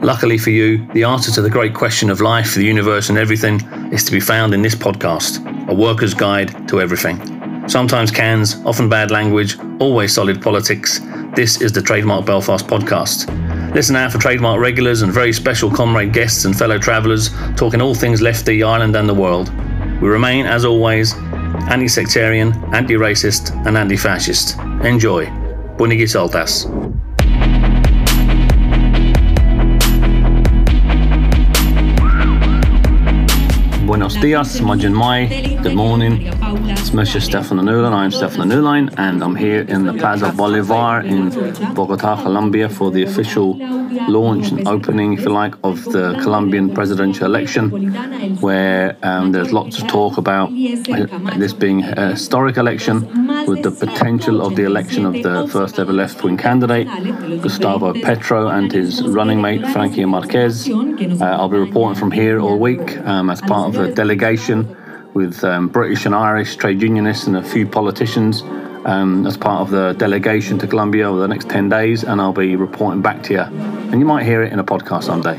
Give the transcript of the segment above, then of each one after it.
Luckily for you, the answer to the great question of life, the universe and everything is to be found in this podcast, a worker's guide to everything. Sometimes cans, often bad language, always solid politics. This is the Trademark Belfast podcast. Listen out for Trademark regulars and very special comrade guests and fellow travellers talking all things Lefty, Ireland and the world. We remain, as always, anti-sectarian, anti-racist and anti-fascist. Enjoy. Bunigi Soltas. Buenos dias, Majin Mai, good morning. It's Mr. Stefan Nuline. I'm Stefan Nuline and I'm here in the Plaza Bolivar in Bogota, Colombia for the official launch and opening, if you like, of the Colombian presidential election, where there's lots of talk about this being a historic election with the potential of the election of the first ever left-wing candidate, Gustavo Petro, and his running mate, Frankie Marquez. I'll be reporting from here all week as part of a delegation with British and Irish trade unionists and a few politicians as part of the delegation to Colombia over the next 10 days, and I'll be reporting back to you. And you might hear it in a podcast someday.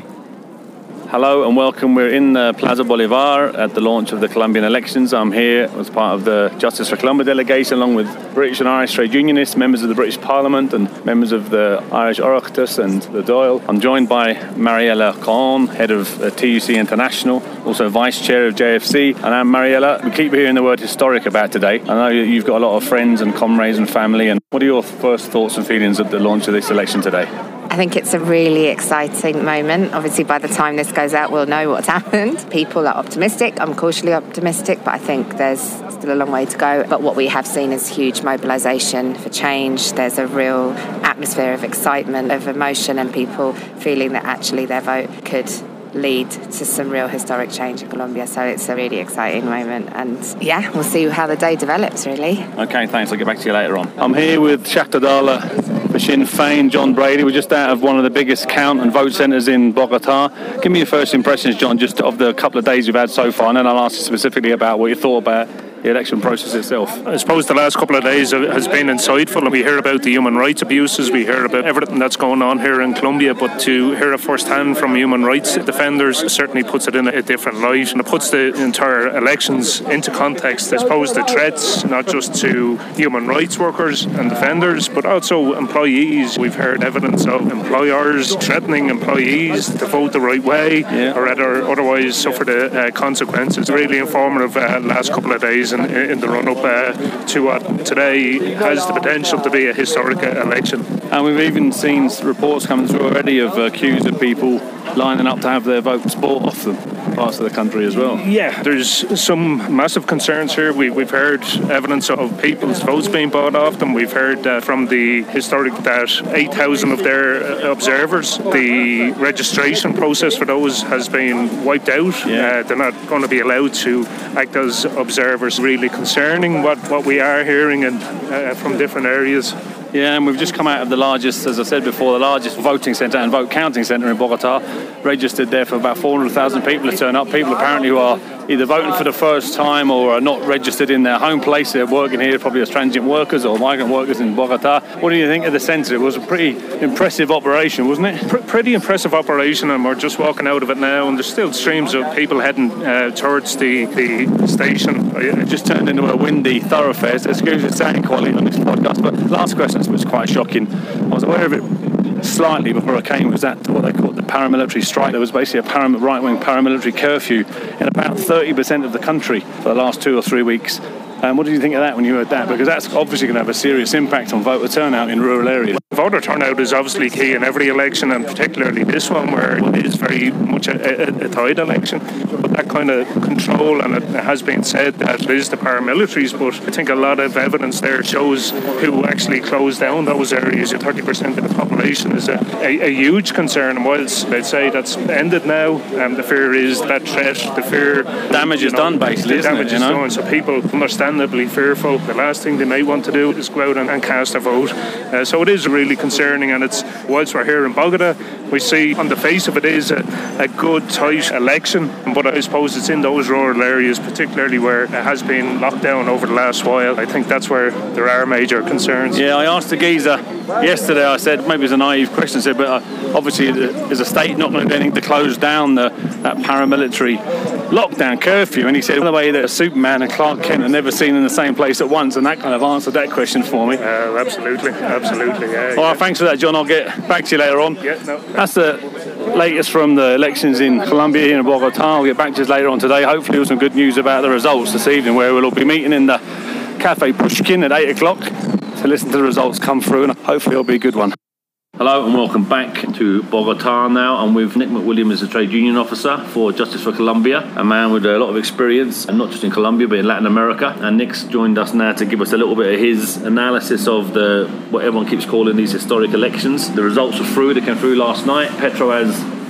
Hello and welcome. We're in Plaza Bolivar at the launch of the Colombian elections. I'm here as part of the Justice for Colombia delegation, along with British and Irish trade unionists, members of the British Parliament and members of the Irish Oireachtas and the Dáil. I'm joined by Mariella Cohn, head of TUC International, also vice chair of JFC. And I'm Mariella. We keep hearing the word historic about today. I know you've got a lot of friends and comrades and family. And what are your first thoughts and feelings at the launch of this election today? I think it's a really exciting moment. Obviously, by the time this goes out, we'll know what's happened. People are optimistic. I'm cautiously optimistic, but I think there's still a long way to go. But what we have seen is huge mobilisation for change. There's a real atmosphere of excitement, of emotion, and people feeling that actually their vote could lead to some real historic change in Colombia. So it's a really exciting moment, and yeah, we'll see how the day develops, really. Okay, thanks. I'll get back to you later on. I'm here with Seachta Dála for Sinn Féin, John Brady. We're just out of one of the biggest count and vote centres in Bogota. Give me your first impressions, John, just of the couple of days you've had so far, and then I'll ask you specifically about what you thought about the election process itself. I suppose the last couple of days has been insightful, and we hear about the human rights abuses, we hear about everything that's going on here in Colombia, but to hear it firsthand from human rights defenders certainly puts it in a different light, and it puts the entire elections into context. I suppose the threats, not just to human rights workers and defenders, but also employees. We've heard evidence of employers threatening employees to vote the right way, or otherwise suffer the consequences. Really informative last couple of days in the run-up to what today has the potential to be a historic election. And we've even seen reports coming through already of accused of people lining up to have their votes bought off them, parts of the country as well. Yeah, there's some massive concerns here. We've heard evidence of people's votes being bought off them. We've heard from the historic that 8,000 of their observers, the registration process for those has been wiped out. They're not going to be allowed to act as observers. Really concerning what we are hearing and from different areas. Yeah, and we've just come out of the largest, as I said before, the largest voting centre and vote counting centre in Bogota. Registered there for about 400,000 people to turn up. People apparently who are either voting for the first time or are not registered in their home place. They're working here probably as transient workers or migrant workers in Bogota. What do you think of the centre? It was a pretty impressive operation, wasn't it? Pretty impressive operation, and we're just walking out of it now, and there's still streams of people heading towards the station. It just turned into a windy thoroughfare, so excuse the sound quality on this podcast, but last question was quite shocking. I was aware of it slightly before I came. Was that what they called the paramilitary strike? There was basically a right-wing paramilitary curfew in about 30% of the country for the last 2 or 3 weeks. What did you think of that when you heard that? Because that's obviously going to have a serious impact on voter turnout in rural areas. Voter turnout is obviously key in every election, and particularly this one where it is very much a tied election. But that kind of control, and it has been said that it is the paramilitaries, but I think a lot of evidence there shows who actually closed down those areas. 30% of the population is a huge concern, and whilst they'd say that's ended now, the fear is that threat, the fear... Damage is done, basically, isn't it? Damage is done, so people understandably fearful. The last thing they may want to do is go out and cast a vote. So it is really concerning, and it's, whilst we're here in Bogota, we see on the face of it is a good, tight election, but I suppose it's in those rural areas, particularly where it has been locked down over the last while. I think that's where there are major concerns. Yeah, I asked the geezer yesterday, I said, maybe it's a naive question, I said, but obviously is a state not going to do anything to close down that paramilitary lockdown curfew? And he said, the way that Superman and Clark Kent are never seen in the same place at once, and that kind of answered that question for me. Absolutely, yeah. All right, thanks for that, John. I'll get back to you later on. Yeah, no. That's the latest from the elections in Colombia here in Bogota. I'll get back to you later on today, hopefully with some good news about the results this evening, where we'll all be meeting in the Cafe Pushkin at 8 o'clock to listen to the results come through, and hopefully it'll be a good one. Hello and welcome back to Bogota now. I'm with Nick McWilliams, a trade union officer for Justice for Colombia, a man with a lot of experience, and not just in Colombia but in Latin America. And Nick's joined us now to give us a little bit of his analysis of what everyone keeps calling these historic elections. The results were through, they came through last night. Petro has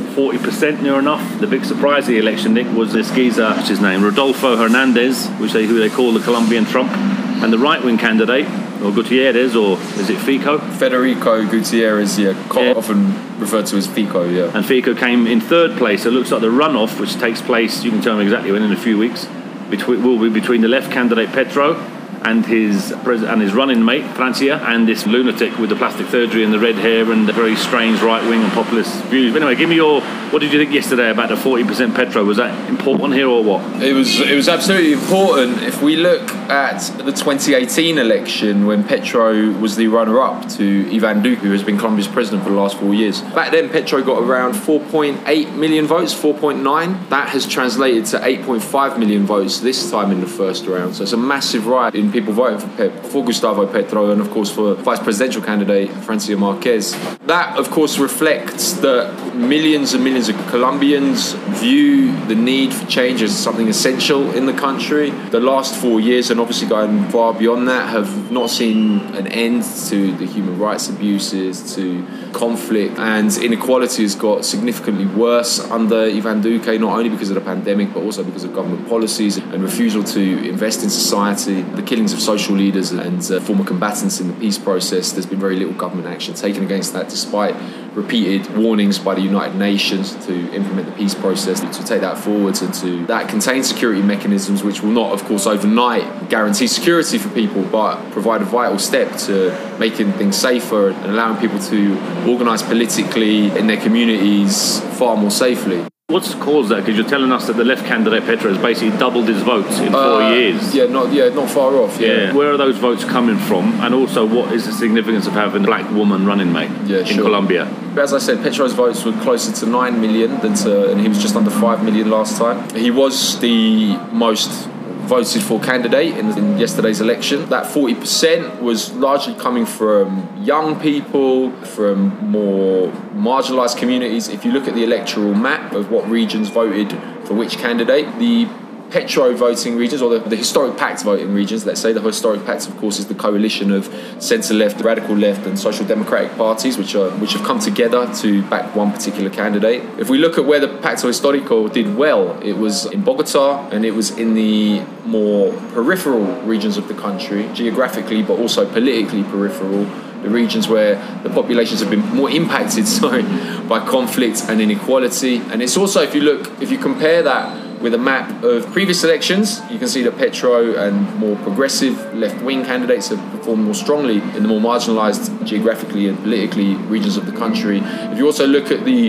40% near enough. The big surprise of the election, Nick, was this geezer, what's his name, Rodolfo Hernandez, who they call the Colombian Trump, and the right-wing candidate, or Gutierrez, or is it Fico? Federico Gutierrez, often referred to as Fico, yeah. And Fico came in third place. It looks like the runoff, which takes place, you can tell me exactly when, in a few weeks, will be between the left candidate Petro and his running mate Francia, and this lunatic with the plastic surgery and the red hair and the very strange right-wing and populist views. But anyway, what did you think yesterday about the 40% Petro? Was that important here or what? It was absolutely important. If we look at the 2018 election, when Petro was the runner-up to Ivan Duque, who has been Colombia's president for the last 4 years. Back then, Petro got around 4.8 million votes, 4.9. That has translated to 8.5 million votes this time in the first round. So it's a massive rise in people voting for Gustavo Petro, and of course for vice presidential candidate Francia Marquez. That of course reflects that millions and millions of Colombians view the need for change as something essential in the country. The last 4 years, and obviously going far beyond that, have not seen an end to the human rights abuses, to conflict, and inequality has got significantly worse under Ivan Duque, not only because of the pandemic but also because of government policies and refusal to invest in society, the killings of social leaders and former combatants in the peace process. There's been very little government action taken against that, despite repeated warnings by the United Nations to implement the peace process, to take that forwards, and to that contain security mechanisms which will not, of course, overnight guarantee security for people, but provide a vital step to making things safer and allowing people to organise politically in their communities far more safely. What's caused that? Because you're telling us that the left candidate Petro has basically doubled his votes in 4 years. Not far off. Yeah. Where are those votes coming from? And also, what is the significance of having a black woman running mate in Colombia? As I said, Petro's votes were closer to 9 million and he was just under 5 million last time. He was the most voted for candidate in yesterday's election. That 40% was largely coming from young people, from more marginalised communities. If you look at the electoral map of what regions voted for which candidate, the Petro voting regions, or the historic pact voting regions, let's say. The historic pact, of course, is the coalition of centre-left, radical left and social democratic parties which have come together to back one particular candidate. If we look at where the Pacto Histórico did well, it was in Bogota and it was in the more peripheral regions of the country, geographically but also politically peripheral, the regions where the populations have been more impacted by conflict and inequality. And it's also, if you compare that with a map of previous elections, you can see that Petro and more progressive left-wing candidates have performed more strongly in the more marginalised geographically and politically regions of the country. If you also look at the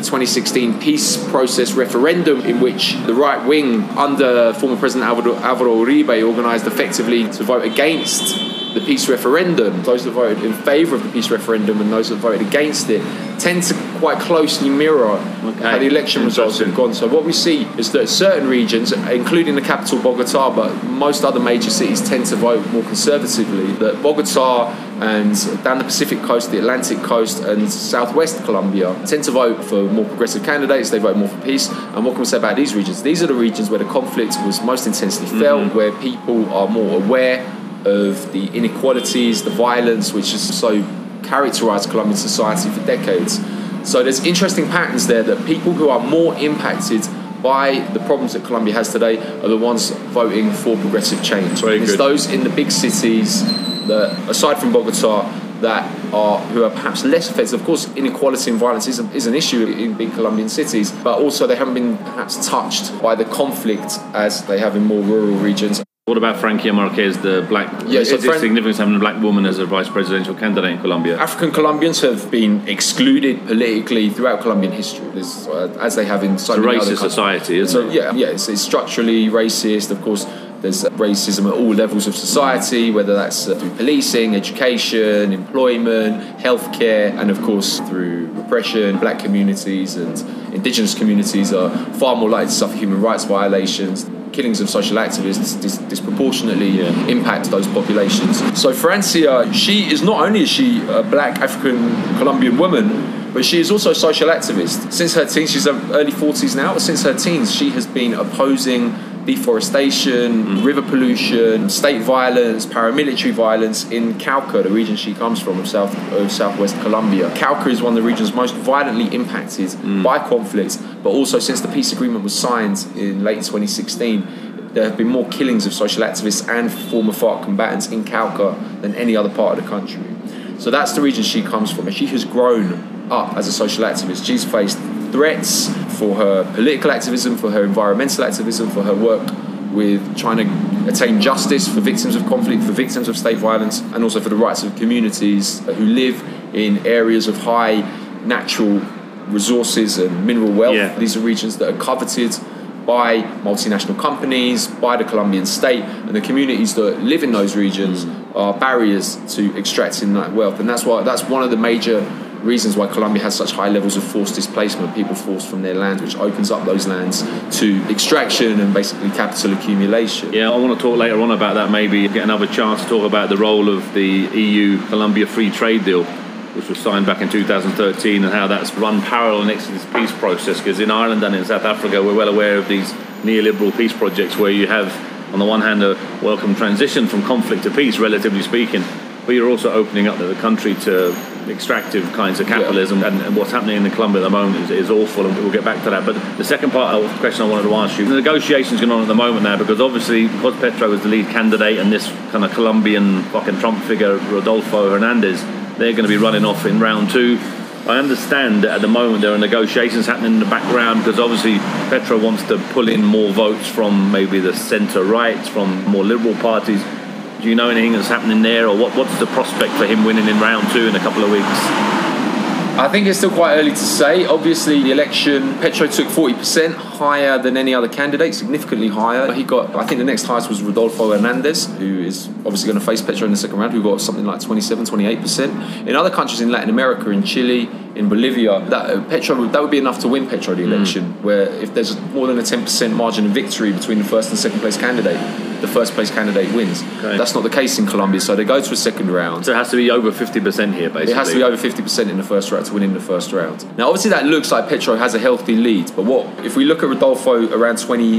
2016 peace process referendum, in which the right wing under former President Alvaro Uribe organised effectively to vote against the peace referendum, those that voted in favour of the peace referendum and those that voted against it tend to quite closely mirror how the election results have gone. So what we see is that certain regions, including the capital Bogota, but most other major cities, tend to vote more conservatively. That Bogota and down the Pacific coast, the Atlantic coast and southwest Colombia tend to vote for more progressive candidates. They vote more for peace. And what can we say about these regions? These are the regions where the conflict was most intensely felt, where people are more aware of the inequalities, the violence, which has so characterised Colombian society for decades. So there's interesting patterns there, that people who are more impacted by the problems that Colombia has today are the ones voting for progressive change. It's those in the big cities that, aside from Bogota, who are perhaps less affected. Of course, inequality and violence is an issue in big Colombian cities, but also they haven't been perhaps touched by the conflict as they have in more rural regions. What about Francia Marquez, the black? Is it significant having a black woman as a vice presidential candidate in Colombia? African Colombians have been excluded politically throughout Colombian history, as they have in so many other countries. It's a racist society, isn't it? Yeah, it's structurally racist. Of course, there's racism at all levels of society, whether that's through policing, education, employment, healthcare, and of course through repression. Black communities and indigenous communities are far more likely to suffer human rights violations. Killings of social activists disproportionately impact those populations. So Francia, she is not only a black African Colombian woman, but she is also a social activist. Since her teens, she's in her early 40s now, but since her teens she has been opposing deforestation, river pollution, state violence, paramilitary violence in Cauca, the region she comes from, of southwest Colombia. Cauca is one of the regions most violently impacted by conflict, but also since the peace agreement was signed in late 2016, there have been more killings of social activists and former FARC combatants in Cauca than any other part of the country. So that's the region she comes from, and she has grown up as a social activist. She's faced threats for her political activism, for her environmental activism, for her work with trying to attain justice for victims of conflict, for victims of state violence, and also for the rights of communities who live in areas of high natural resources and mineral wealth. Yeah. These are regions that are coveted by multinational companies, by the Colombian state, and the communities that live in those regions are barriers to extracting that wealth. And that's one of the major reasons why Colombia has such high levels of forced displacement, people forced from their lands, which opens up those lands to extraction and basically capital accumulation. Yeah, I want to talk later on about that, maybe get another chance to talk about the role of the EU-Colombia Free Trade Deal, which was signed back in 2013, and how that's run parallel next to this peace process, because in Ireland and in South Africa we're well aware of these neoliberal peace projects where you have, on the one hand, a welcome transition from conflict to peace, relatively speaking, but you're also opening up the country to extractive kinds of capitalism, and what's happening in Colombia at the moment is awful, and we'll get back to that. But the second part of the question I wanted to ask you, the negotiations going on at the moment now, because obviously because Petro is the lead candidate and this kind of Colombian fucking Trump figure, Rodolfo Hernandez, they're going to be running off in round two. I understand that at the moment there are negotiations happening in the background, because obviously Petro wants to pull in more votes from maybe the centre-right, from more liberal parties. Do you know anything that's happening there, or what's the prospect for him winning in round two in a couple of weeks? I think it's still quite early to say. Obviously, the election, Petro took 40%, higher than any other candidate, significantly higher. He got, I think the next highest was Rodolfo Hernandez, who is obviously going to face Petro in the second round, who got something like 27, 28%. In other countries in Latin America, in Chile, in Bolivia, that would be enough to win Petro the election, where if there's more than a 10% margin of victory between the first and second place candidate, the first place candidate wins. Okay. That's not the case in Colombia, so they go to a second round. So it has to be over 50% here, basically. It has to be over 50% in the first round to win in the first round. Now, obviously that looks like Petro has a healthy lead, but if we look at Rodolfo around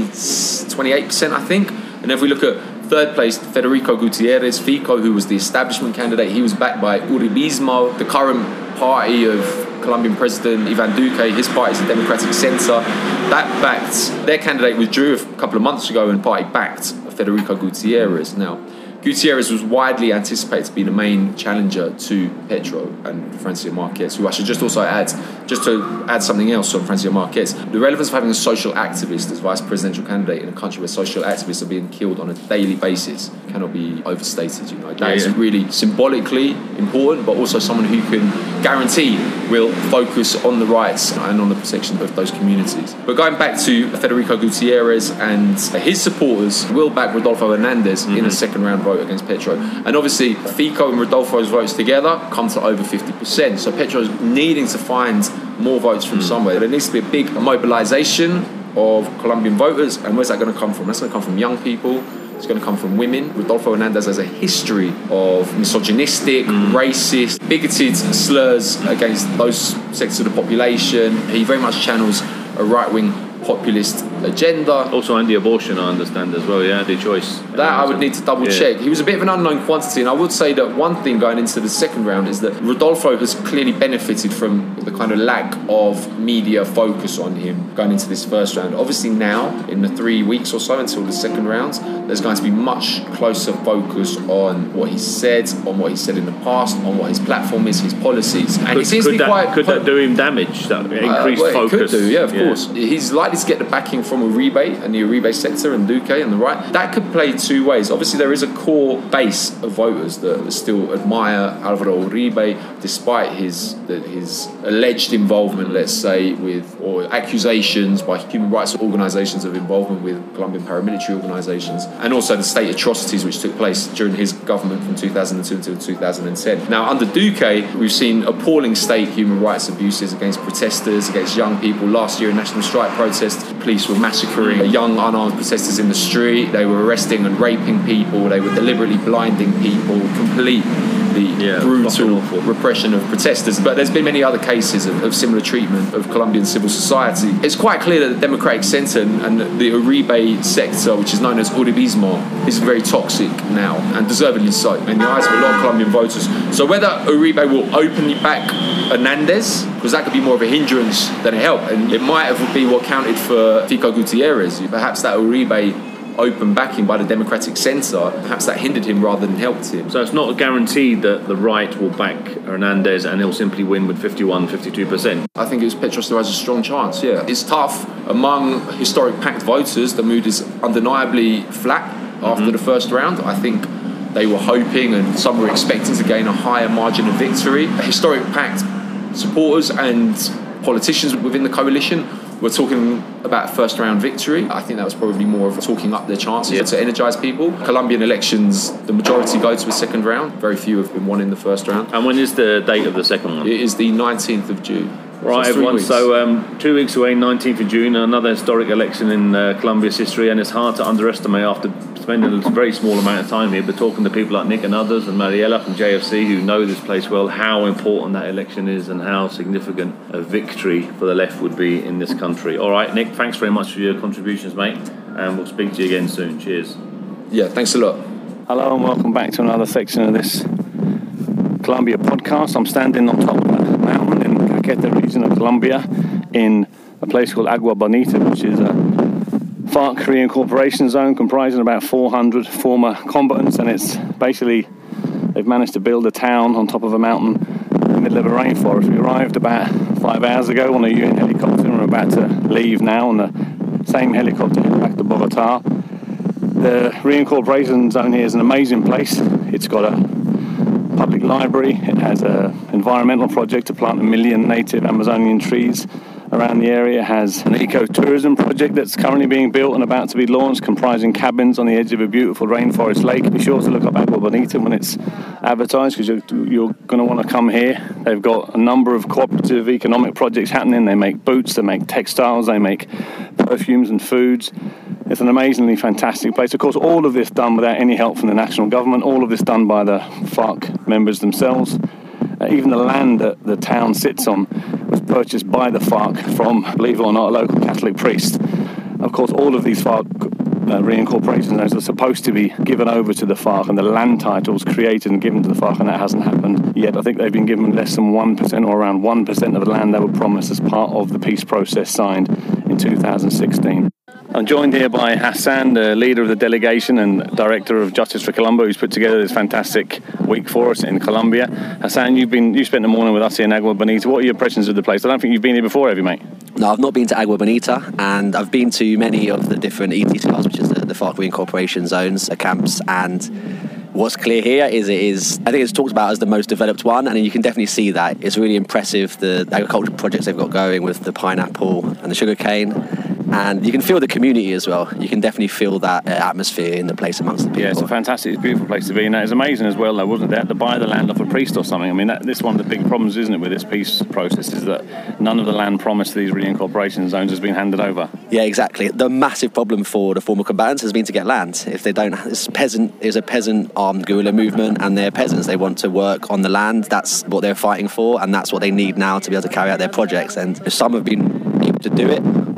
28%, I think, and if we look at third place, Federico Gutierrez, Fico, who was the establishment candidate, he was backed by Uribismo, the current party of Colombian President Ivan Duque. His party is the Democratic Center. That backed, their candidate withdrew a couple of months ago, and the party backed Federico Gutierrez. Now, Gutierrez was widely anticipated to be the main challenger to Petro and Francia Marquez, who I should just also add, just to add something else on Francia Marquez, the relevance of having a social activist as vice presidential candidate in a country where social activists are being killed on a daily basis cannot be overstated. You know, that is really symbolically important, but also someone who can guarantee will focus on the rights and on the protection of those communities. But going back to Federico Gutierrez and his supporters will back Rodolfo Hernandez in a second round vote against Petro. And obviously Fico and Rodolfo's votes together come to over 50%. So Petro's needing to find more votes from somewhere. There needs to be a big mobilization of Colombian voters. And where's that going to come from? That's going to come from young people. It's going to come from women. Rodolfo Hernandez has a history of misogynistic, racist, bigoted slurs against those sectors of the population. He very much channels a right-wing populist agenda. Also anti-abortion, I understand as well, yeah, anti-choice. That I would need to double check. He was a bit of an unknown quantity, and I would say that one thing going into the second round is that Rodolfo has clearly benefited from the kind of lack of media focus on him going into this first round. Obviously now, in the 3 weeks or so until the second round, there's going to be much closer focus on what he said, on what he said in the past, on what his platform is, his policies. And it seems to be could that do him damage, that increased focus? It could do, yeah, of course. He's likely to get the backing from Uribe and the Uribe sector and Duque and the right. That could play two ways. Obviously, there is a core base of voters that still admire Álvaro Uribe, despite his alleged involvement, let's say, with, or accusations by human rights organisations of involvement with Colombian paramilitary organisations, and also the state atrocities which took place during his government from 2002 until 2010. Now, under Duque, we've seen appalling state human rights abuses against protesters, against young people. Last year, in national strike protests, police were massacring young unarmed protesters in the street. They were arresting and raping people. They were deliberately blinding people, complete the brutal repression of protesters. But there's been many other cases of similar treatment of Colombian civil society. It's quite clear that the Democratic Centre and the Uribe sector, which is known as Uribismo, is very toxic now, and deservedly so, in the eyes of a lot of Colombian voters. So whether Uribe will openly back Hernandez, because that could be more of a hindrance than a help, and it might have been what counted for Fico Gutierrez. Perhaps that Uribe open backing by the Democratic Centre, perhaps that hindered him rather than helped him. So it's not guaranteed that the right will back Hernandez and he'll simply win with 51-52%. I think Petros has a strong chance, yeah. It's tough. Among historic packed voters, the mood is undeniably flat after the first round. I think they were hoping and some were expecting to gain a higher margin of victory. Historic packed supporters and politicians within the coalition were talking about first round victory. I think that was probably more of talking up their chances to energise people. Colombian elections, the majority go to a second round. Very few have been won in the first round. And when is the date of the second one? It is the 19th of June. Right, everyone. So 2 weeks away, 19th of June, another historic election in Colombia's history, and it's hard to underestimate after spending a very small amount of time here, but talking to people like Nick and others and Mariela from JFC who know this place well, how important that election is and how significant a victory for the left would be in this country. All right, Nick, thanks very much for your contributions, mate, and we'll speak to you again soon. Cheers. Yeah, thanks a lot. Hello and welcome back to another section of this Colombia podcast. I'm standing on top of a mountain in Caqueta region of Colombia in a place called Agua Bonita, which is a FARC reincorporation zone comprising about 400 former combatants, and it's basically, they've managed to build a town on top of a mountain in the middle of a rainforest. We arrived about 5 hours ago on a UN helicopter and we're about to leave now on the same helicopter heading back to Bogota. The reincorporation zone here is an amazing place. It's got a public library, it has an environmental project to plant 1 million native Amazonian trees around the area, it has an eco-tourism project that's currently being built and about to be launched, comprising cabins on the edge of a beautiful rainforest lake. Be sure to look up Agua Bonita when it's advertised, because you're going to want to come here. They've got a number of cooperative economic projects happening. They make boots, they make textiles, they make perfumes and foods. It's an amazingly fantastic place. Of course, all of this done without any help from the national government, all of this done by the FARC members themselves. Even the land that the town sits on was purchased by the FARC from, believe it or not, a local Catholic priest. Of course, all of these FARC reincorporation zones are supposed to be given over to the FARC, and the land titles created and given to the FARC, and that hasn't happened yet. I think they've been given less than 1% or around 1% of the land they were promised as part of the peace process signed in 2016. I'm joined here by Hassan, the leader of the delegation and director of Justice for Colombia, who's put together this fantastic week for us in Colombia. Hassan, you spent the morning with us here in Agua Bonita. What are your impressions of the place? I don't think you've been here before, have you, mate? No, I've not been to Agua Bonita, and I've been to many of the different ETCRs, which is the FARC reincorporation zones, camps, and what's clear here is I think it's talked about as the most developed one, and you can definitely see that. It's really impressive, the agricultural projects they've got going with the pineapple and the sugarcane. And you can feel the community as well. You can definitely feel that atmosphere in the place amongst the people. Yeah, it's a fantastic, beautiful place to be. And it's amazing as well, though, wasn't it? They had to buy the land off a priest or something. I mean, this is one of the big problems, isn't it, with this peace process, is that none of the land promised to these reincorporation zones has been handed over. Yeah, exactly. The massive problem for the former combatants has been to get land. If they don't, it's a peasant armed guerrilla movement, and they're peasants. They want to work on the land. That's what they're fighting for, and that's what they need now to be able to carry out their projects. And some have been able to do it,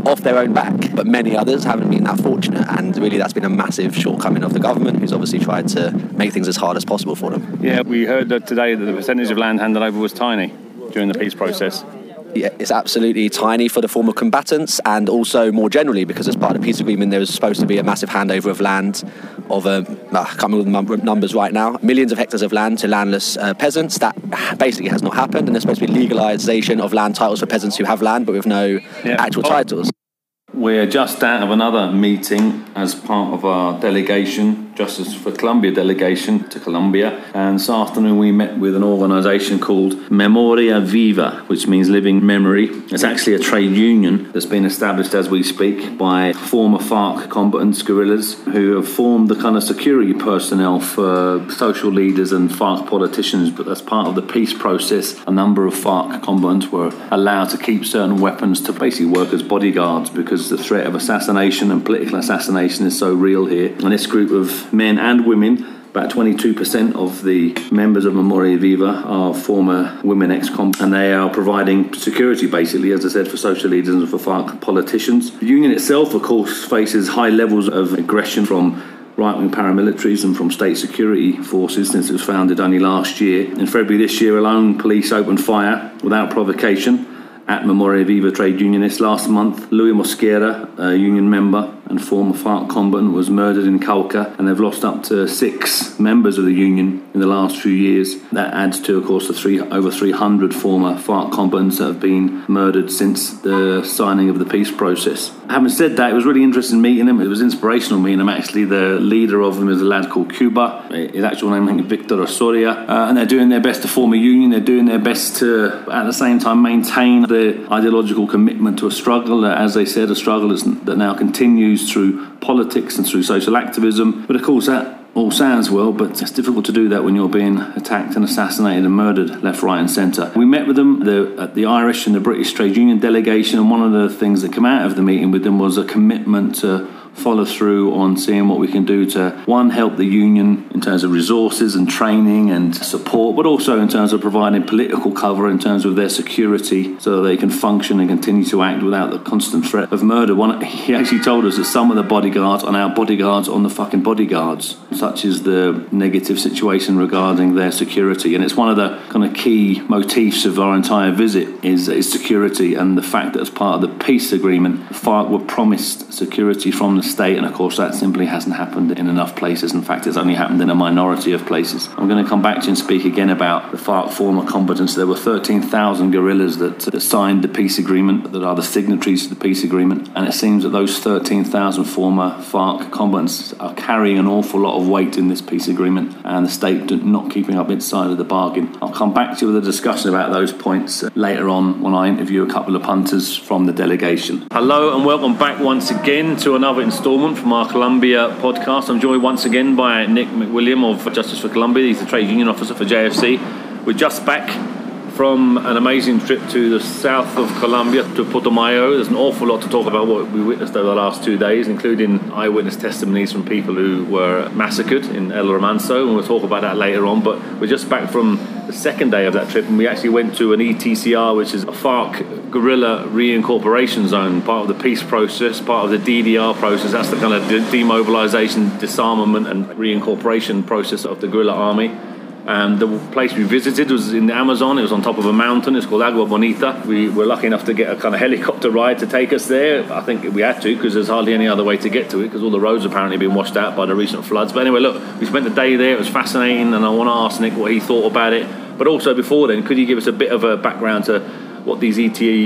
off their own back. But many others haven't been that fortunate, and really that's been a massive shortcoming of the government, who's obviously tried to make things as hard as possible for them. Yeah, we heard that today that the percentage of land handed over was tiny during the peace process. Yeah, it's absolutely tiny for the former combatants, and also more generally because as part of the peace agreement there was supposed to be a massive handover of land of I can't remember the numbers right now, millions of hectares of land to landless peasants. That basically has not happened, and there's supposed to be legalisation of land titles for peasants who have land but with no actual titles. We're just out of another meeting as part of our delegation, Justice for Colombia delegation to Colombia. And this afternoon we met with an organisation called Memoria Viva, which means living memory. It's actually a trade union that's been established as we speak by former FARC combatants, guerrillas, who have formed the kind of security personnel for social leaders and FARC politicians. But as part of the peace process, a number of FARC combatants were allowed to keep certain weapons to basically work as bodyguards, because the threat of assassination and political assassination is so real here. And this group of men and women, about 22% of the members of Memoria Viva are former women ex-combatants, and they are providing security, basically, as I said, for social leaders and for FARC politicians. The union itself, of course, faces high levels of aggression from right-wing paramilitaries and from state security forces since it was founded only last year. In February this year alone, police opened fire without provocation at Memoria Viva trade unionists. Last month, Louis Mosquera, a union member and former FARC combatant, was murdered in Cauca, and they've lost up to 6 members of the union in the last few years. That adds to, of course, the over 300 former FARC combatants that have been murdered since the signing of the peace process. Having said that, it was really interesting meeting them. It was inspirational meeting them, actually. The leader of them is a lad called Cuba. His actual name, I think, is Victor Osoria. And they're doing their best to form a union. They're doing their best to, at the same time, maintain the ideological commitment to a struggle, as they said, a struggle that now continues through politics and through social activism. But of course that all sounds well, but it's difficult to do that when you're being attacked and assassinated and murdered left, right and centre. We met with them, the Irish and the British trade union delegation, and one of the things that came out of the meeting with them was a commitment to follow through on seeing what we can do to, one, help the union in terms of resources and training and support, but also in terms of providing political cover in terms of their security so that they can function and continue to act without the constant threat of murder. He actually told us that some of the bodyguards are now bodyguards on the fucking bodyguards. Such is the negative situation regarding their security. And it's one of the kind of key motifs of our entire visit is security, and the fact that as part of the peace agreement, FARC were promised security from the state, and of course that simply hasn't happened in enough places. In fact, it's only happened in a minority of places. I'm going to come back to you and speak again about the FARC former combatants. There were 13,000 guerrillas that signed the peace agreement, that are the signatories to the peace agreement, and it seems that those 13,000 former FARC combatants are carrying an awful lot of weight in this peace agreement, and the state not keeping up its side of the bargain. I'll come back to you with a discussion about those points later on when I interview a couple of punters from the delegation. Hello and welcome back once again to another instalment from our Colombia podcast. I'm joined once again by Nick McWilliam of Justice for Colombia. He's the trade union officer for JFC. We're just back from an amazing trip to the south of Colombia, to Putumayo. There's an awful lot to talk about what we witnessed over the last 2 days, including eyewitness testimonies from people who were massacred in El Romanzo, and we'll talk about that later on. But we're just back from the second day of that trip, and we actually went to an ETCR, which is a FARC guerrilla reincorporation zone, part of the peace process, part of the DDR process. That's the kind of demobilisation, disarmament and reincorporation process of the guerrilla army. And the place we visited was in the Amazon. It was on top of a mountain. It's called Agua Bonita. We were lucky enough to get a kind of helicopter ride to take us there. I think we had to, because there's hardly any other way to get to it, because all the roads apparently been washed out by the recent floods. But anyway, look, we spent the day there. It was fascinating, and I want to ask Nick what he thought about it. But also before then, could you give us a bit of a background to what these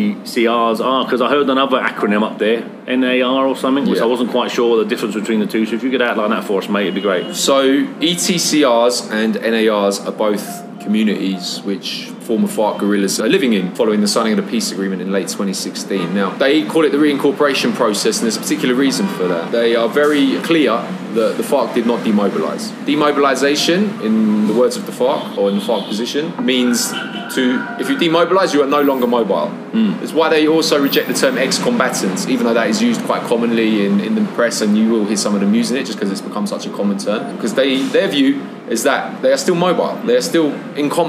ETCRs are? Because I heard another acronym up there, NAR or something, which I wasn't quite sure the difference between the two. So if you could outline that for us, mate, it'd be great. So ETCRs and NARs are both communities which former FARC guerrillas are living in following the signing of the peace agreement in late 2016. Now, they call it the reincorporation process, and there's a particular reason for that. They are very clear that the FARC did not demobilise. Demobilisation, in the words of the FARC, or in the FARC position, means if you demobilise, you are no longer mobile. It's why they also reject the term ex-combatants, even though that is used quite commonly in the press, and you will hear some of them using it just because it's become such a common term. Because their view is that they are still mobile, they are still in combat.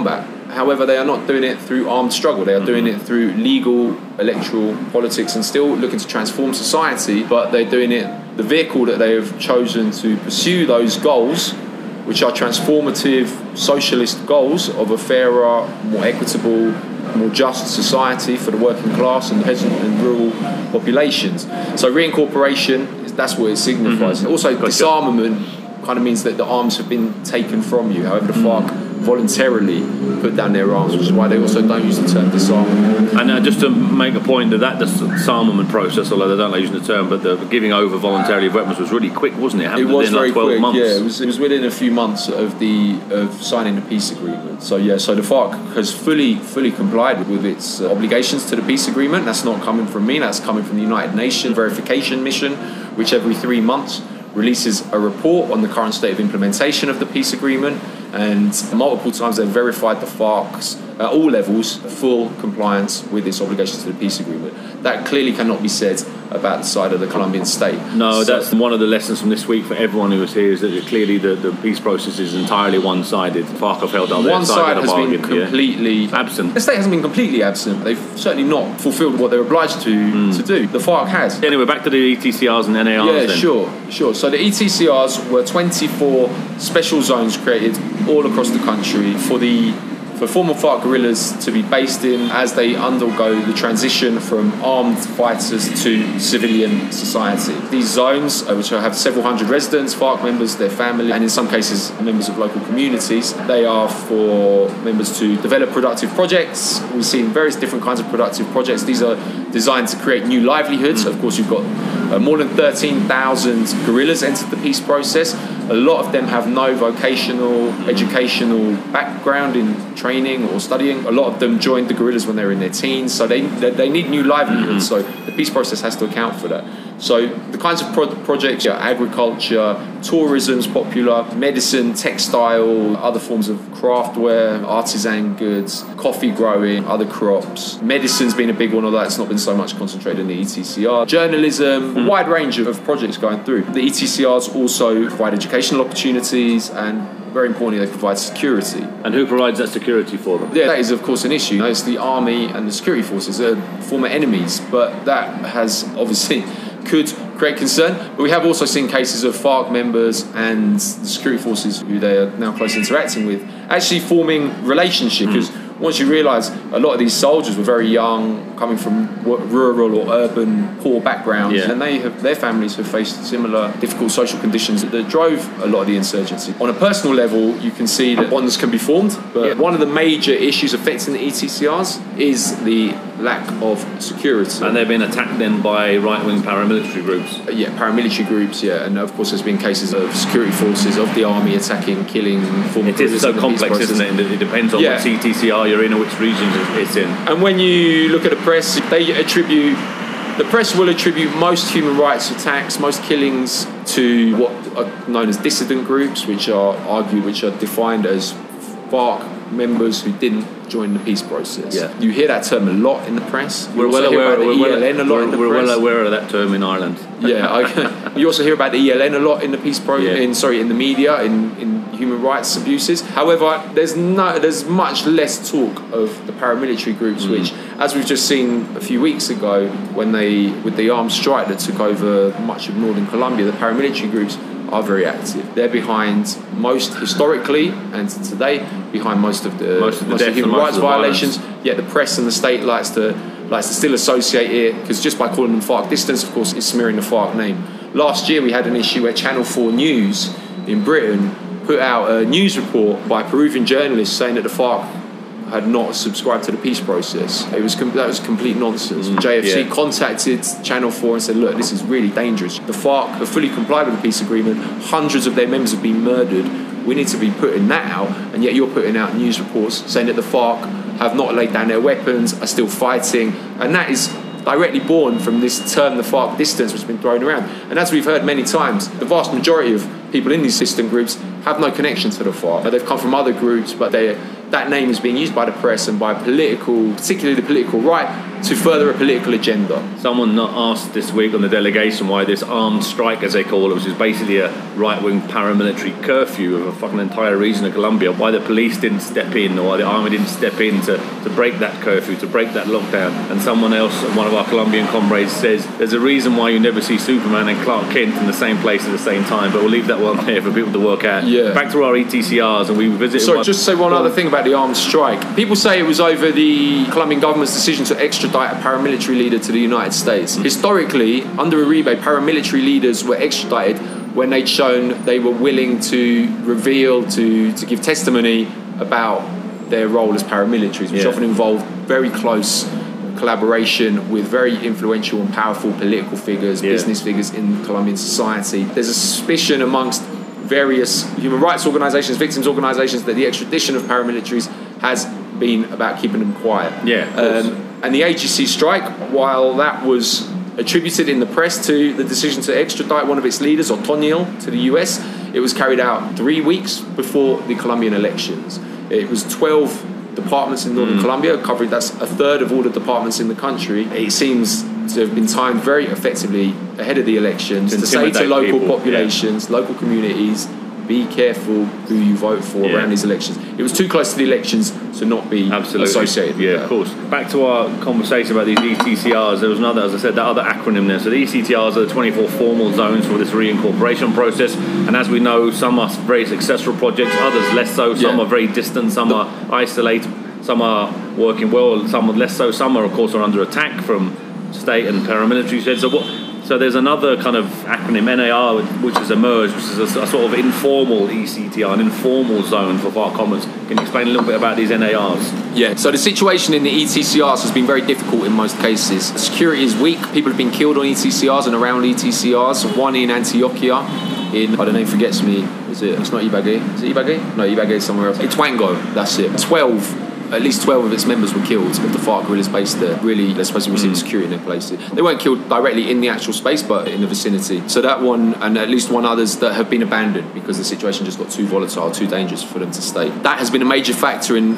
However, they are not doing it through armed struggle. They are doing it through legal electoral politics and still looking to transform society, but they're doing it, the vehicle that they have chosen to pursue those goals, which are transformative socialist goals of a fairer, more equitable, more just society for the working class and peasant and rural populations. So reincorporation, that's what it signifies. Also, disarmament kind of means that the arms have been taken from you. However, the FARC voluntarily put down their arms, which is why they also don't use the term disarmament. And just to make a point that disarmament process, although they don't like using the term, but the giving over voluntarily of weapons was really quick, wasn't it? It was very 12 quick. months. Yeah, it was within a few months of signing the peace agreement. So the FARC has fully complied with its obligations to the peace agreement. That's not coming from me. That's coming from the United Nations Verification Mission, which every 3 months releases a report on the current state of implementation of the peace agreement, and multiple times they've verified the FARC's at all levels full compliance with its obligations to the peace agreement. That clearly cannot be said about the side of the Colombian state. No, that's one of the lessons from this week for everyone who was here, is that clearly the peace process is entirely one-sided. FARC have held on their one side has been completely absent. The state hasn't been completely absent. They've certainly not fulfilled what they're obliged to do. The FARC has. Anyway, back to the ETCRs and NARs. Yeah, then. Sure. So the ETCRs were 24 special zones created all across the country for former FARC guerrillas to be based in as they undergo the transition from armed fighters to civilian society. These zones, which have several hundred residents, FARC members, their family, and in some cases members of local communities, they are for members to develop productive projects. We've seen various different kinds of productive projects. These are designed to create new livelihoods. Of course, you've got more than 13,000 guerrillas entered the peace process. A lot of them have no vocational, educational background in training or studying. A lot of them joined the guerrillas when they were in their teens, so they need new livelihoods. So the peace process has to account for that. So the kinds of projects, agriculture, tourism's popular, medicine, textile, other forms of craftware, artisan goods, coffee growing, other crops. Medicine's been a big one, although it's not been so much concentrated in the ETCR. Journalism, a wide range of projects going through. The ETCRs also provide educational opportunities and, very importantly, they provide security. And who provides that security for them? Yeah, that is, of course, an issue. It's the army and the security forces. They're former enemies, but that has obviously could create concern. But we have also seen cases of FARC members and the security forces who they are now closely interacting with actually forming relationship, because once you realise a lot of these soldiers were very young, coming from rural or urban poor backgrounds, and their families have faced similar difficult social conditions that drove a lot of the insurgency. On a personal level, you can see that bonds can be formed, but one of the major issues affecting the ETCRs is the lack of security. And they've been attacked then by right-wing paramilitary groups. Paramilitary groups, and of course there's been cases of security forces of the army attacking, killing former guerrillas. It is so complex, isn't it? It depends on what ETCR you're in or which region it's in. And when you look at the press, the press will attribute most human rights attacks, most killings to what are known as dissident groups, which are defined as FARC members who didn't join the peace process. You hear that term a lot in the press. We're well aware of that term in Ireland. You also hear about the ELN a lot in the peace in the media, in human rights abuses. However, there's much less talk of the paramilitary groups, which, as we've just seen a few weeks ago, with the armed strike that took over much of northern Colombia, the paramilitary groups are very active. They're behind historically and today, behind most of the human rights violations. Yet the press and the state likes to still associate it, because just by calling them FARC dissidents, of course, it's smearing the FARC name. Last year we had an issue where Channel 4 News in Britain put out a news report by Peruvian journalists saying that the FARC had not subscribed to the peace process. That was complete nonsense. JFC contacted Channel 4 and said, look, this is really dangerous. The FARC have fully complied with the peace agreement. Hundreds of their members have been murdered. We need to be putting that out, and yet you're putting out news reports saying that the FARC have not laid down their weapons, are still fighting, and that is directly born from this term, the FARC dissidents, which has been thrown around. And as we've heard many times, the vast majority of people in these dissident groups have no connection to the FARC. They've come from other groups, but that name is being used by the press and by particularly the political right, to further a political agenda. Someone asked this week on the delegation why this armed strike, as they call it, which is basically a right-wing paramilitary curfew of a fucking entire region of Colombia, why the police didn't step in or the army didn't step in to break that curfew, to break that lockdown. And someone else, one of our Colombian comrades, says there's a reason why you never see Superman and Clark Kent in the same place at the same time, but we'll leave that one there for people to work out. Yeah. Back to our ETCRs, and we visited... Sorry, just say one other thing about the armed strike. People say it was over the Colombian government's decision to extradite a paramilitary leader to the United States. Historically, under Uribe, paramilitary leaders were extradited when they'd shown they were willing to reveal, to give testimony about their role as paramilitaries, which often involved very close collaboration with very influential and powerful political figures, business figures in Colombian society. There's a suspicion amongst various human rights organisations, victims organisations, that the extradition of paramilitaries has been about keeping them quiet. And the AGC strike, while that was attributed in the press to the decision to extradite one of its leaders, Otonil, to the US, it was carried out 3 weeks before the Colombian elections. It was 12 departments in northern Colombia, covering that's a third of all the departments in the country. It seems to have been timed very effectively ahead of the elections to say to local populations, local communities, be careful who you vote for around these elections. It was too close to the elections to not be associated with that. Of course. Back to our conversation about these ETCRs, there was another, as I said, that other acronym there. So the ETCRs are the 24 formal zones for this reincorporation process, and as we know, some are very successful projects, others less so. Some are very distant, some are isolated, some are working well, some are less so. Some are, of course, are under attack from state and paramilitary. So there's another kind of acronym, NAR, which has emerged, which is a sort of informal ECTR, an informal zone for FARC Commons. Can you explain a little bit about these NARs? Yeah, so the situation in the ETCRs has been very difficult in most cases. Security is weak. People have been killed on ETCRs and around ETCRs. One in Antioquia, the name forgets me. It's not Ibagué. Is it Ibagué? No, Ibagué is somewhere else. It's Wango, that's it. At least 12 of its members were killed of the FARC guerrillas based there. Really, they're supposed to receive security in their places. They weren't killed directly in the actual space, but in the vicinity. So that one, and at least one others that have been abandoned because the situation just got too volatile, too dangerous for them to stay. That has been a major factor in